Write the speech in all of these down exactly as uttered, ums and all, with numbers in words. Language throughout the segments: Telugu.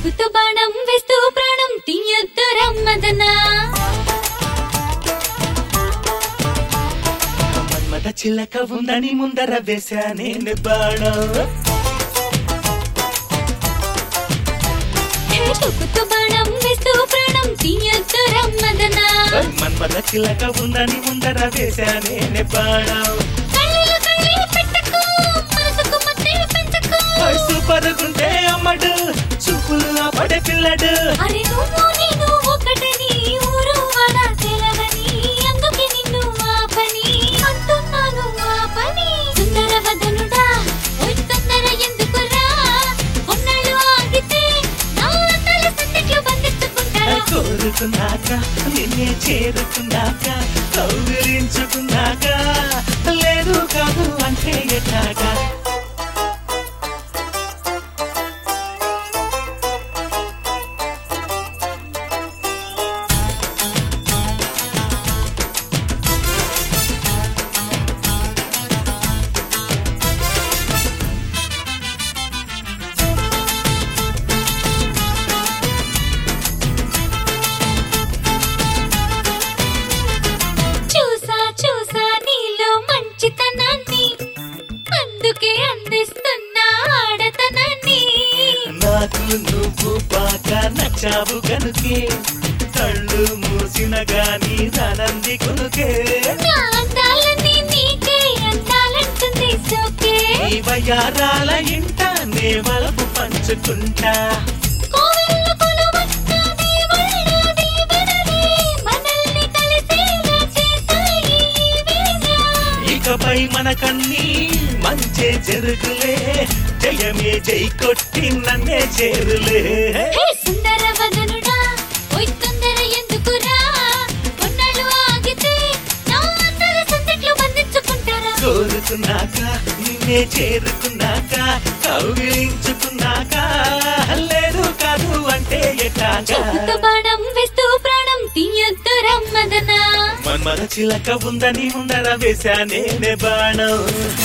చూపుతో బాణం వేస్తూ ప్రాణం తీయొద్దు రమ్మదనా మన్మథ చిలక ఉందని ముందర వేశానే బాణం చూపుతో బాణం వేస్తూ ప్రాణం తీయొద్దు రమ్మదనా మన్మథ చిలక ఉందని ముందర వేశానే బాణం కళ్ళలో కళ్ళే పెట్టకు మనసుకు మధ్య పెంచకు సూపర్గుంటే అమ్మడు చూపులు ఆపడే పిల్లడు అరే నువ్వు నేను ఒకటని ఊరు వాడ తెలవని అందుకే నిన్ను ఆపని అంటున్నాను ఆపని సుందర వదనుడా ఓయ్ తొందర ఎందుకురా కొన్నాళ్ళు ఆగితే నా తల సందిట్లో బంధించుకుంటారా కోరుకున్నాక నిన్నే చేరుకున్నాక కౌగిలించుకున్నాక లేదు కాదు అంటే ఎట్లాగా చూసా చూసా నీలో మంచితనాన్ని అందుకే అందిస్తున్నా ఆడతనాన్ని నాకు నువ్వు బాగా నచ్చావు గనుకే కళ్ళు మూసిన గాని రానంది కొనుకే నా అందాలన్నీ నీకే అందాలంటుంది సోకే ఈ వయ్యారాల ఇంట నే వలపు పంచుకుంటా కోవెల్లో కొలువున్న దేవుళ్ళ దీవెనలే మనల్ని కలిసేలా చేశాయి ఈ వేళ. ఇకపై మనకన్నీ మంచే జరుగులే జయమే జై కొట్టి నన్నే చేరులే హే సుందర వదనుడా ఓయ్ తొందర ఎందుకురా కొన్నాళ్ళు ఆగితే నా తల సందిట్లో బంధించుకుంటారా కోరుకున్నాక నిన్నే చేరుకున్నాక కౌగిలించుకున్నాక లేదు కాదు అంటే ఎట్లాగా చూపుతో బాణం వేస్తూ ప్రాణం తీయొద్దు రమ్మదనా మన్మథ చిలక ఉందని ముందర వేశానే బాణం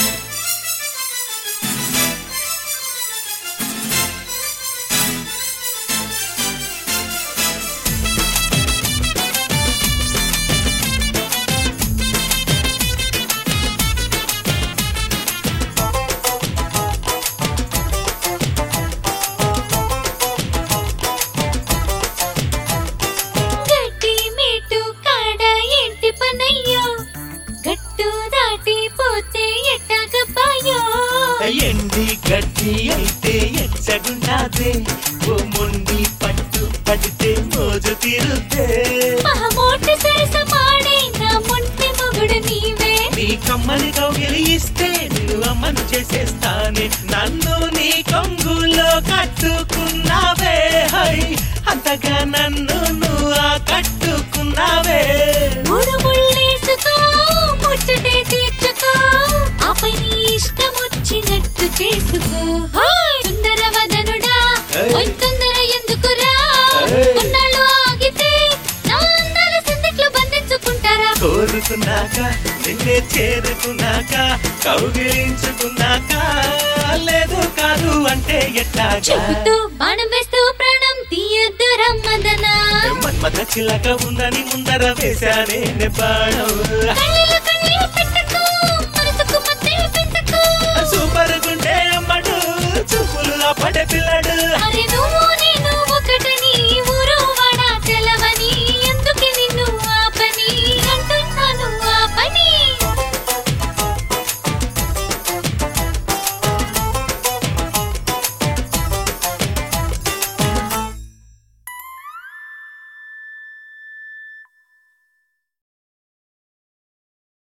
గట్టి మీటు కాడ ఏంటి పనయ్యో గట్టు దాటిపోతే ఎట్టాగపాయో ఎండి గడ్డి అయితే ఎచ్చగుండాదే ఓ మొండి పట్టు పడితే మోజు తీరుతే మహమోటి సరసమాడే నా మొంటి మొగుడు నీవే నీ కమ్మని కౌగిలి ఇస్తే నిన్ను అమ్మను చేసేస్తానే నన్ను నీ కొంగులో కట్టుకున్నావే హై అంతగా నన్ను నువ్వు ఆ కట్టుకున్నావే మూడు ముళ్ళేసుకో ముచ్చటే తీర్చుకో ఆపై నీ ఇష్టం వచ్చినట్టు చేసుకో హోయ్ సుందర వదనుడా ఏయ్. ఓయ్ తొందర ఎందుకురా ఏయ్. కొన్నాళ్ళు ఆగితే నా అందాల సందిట్లో బంధించుకుంటారా కోరుకున్నాక నిన్నే చేరుకున్నాక కౌగిలించుకున్నాక లేదు కాదు అంటే ఎట్లాగా చూపుతూ బాణం వేస్తూ ప్రాణం తీయొద్దు రమ్మదనా మన్మథ చిలక ఉందని ముందర వేశానే బాణం కళ్ళలో